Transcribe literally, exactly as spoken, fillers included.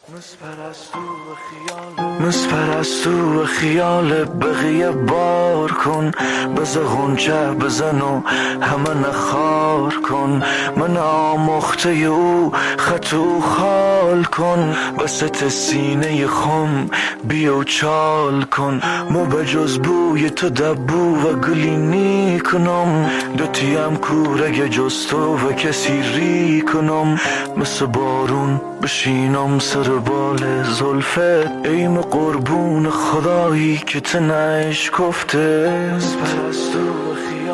مس پرستو و خیال بقیه بار کن، بزه غنچه بزن و همه نخار کن، من آمخته او خطو خال کن، وسط سینه خم بیو چال کن، مو بجز بوی تو دبو و گلی نی کنم، دوتیم کورگ جز تو و کسی ری کنم، مثل بارون بشینم سر بال زلفت، ایم قربون خدایی که تنش کفته. پرستو و